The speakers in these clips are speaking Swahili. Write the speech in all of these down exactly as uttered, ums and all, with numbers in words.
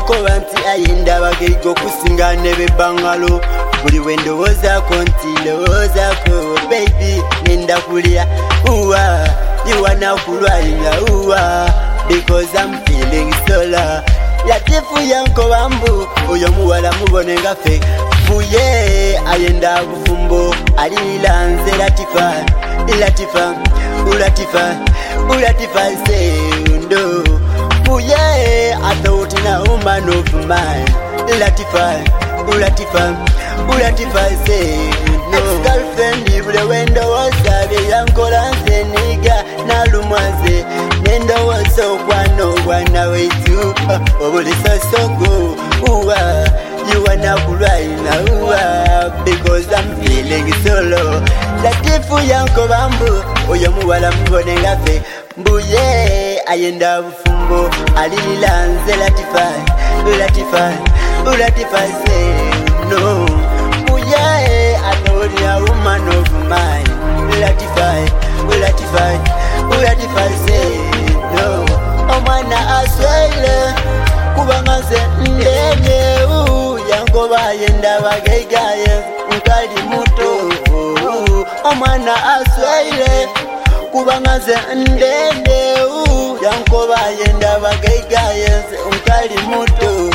yankoba nti ayenda bageigo kusinga nebe bangalo buli wendowoza konti lowoza ko baby nenda kulia uwa you wanna kulwaila uwa because I'm feeling so low. Latifu yankoba mbu oyo muwala mubone nga fe fuye ayenda bufumbo alila nze Latifa Latifa Latifa Latifa sendo fuye I thought na woman of mine Latifa Latifa Latifa sendo ex-girlfriend ibule wendo wasabe yankola nze niga nalumwaze nendo waso kwano wana wetu obuli sosoko uwa you wanna kulwaila uwa because I'm feeling so low. Latifu yankoba mbu oyo muwala mubone nga fe mbuye ayenda bufumbo alila nze Latifa Latifa Latifa sendo mbuye atoli a woman of mine Latifa Latifa Latifa sendo omwana aswele kubanga nze ndene u yankoba yenda bageigaye nkali muto omwana aswele kubanga nze ndene u yankoba yenda bageigaye nkali muto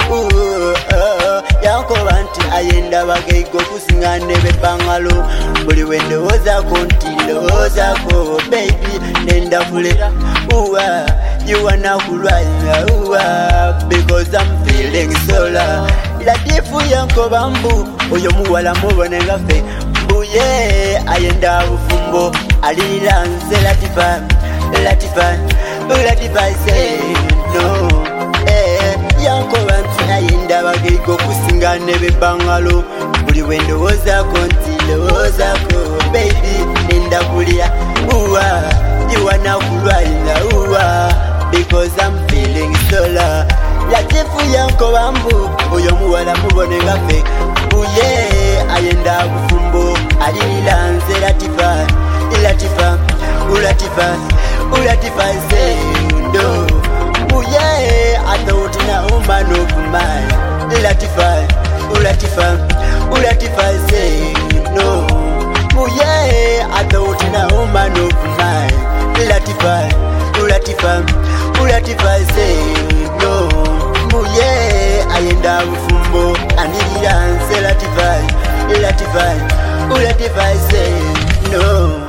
yankoba nti ayenda bageigo kusinga nebe bangalo buli wendowoza konti lowoza ko baby nenda kulera uwa you wanna kulwaila uwa because I'm feeling so low. Latifu yankoba mbu oyo muwala mubone nga fe mbuye ayenda bufumbo alila nze Latifa Latifa Latifa sendo eh yankoba nti ayenda bageigo kusinga nebe bangalo buli wendowoza konti lowoza ko baby nenda kulia uwa you wanna kulwaila uwa because I'm feeling so low. Latifu yankoba mbu oyo muwala mubone nga fe mbuye ayenda bufumbo alila nze Latifa Latifa Latifa Latifa sendo mbuye atauti na woman of mine Latifa Latifa Latifa sendo mbuye atauti na woman of mine Latifa Latifa Latifa sendo mbuye ayenda bufumbo anilira nze Latifa Latifa Latifa sendo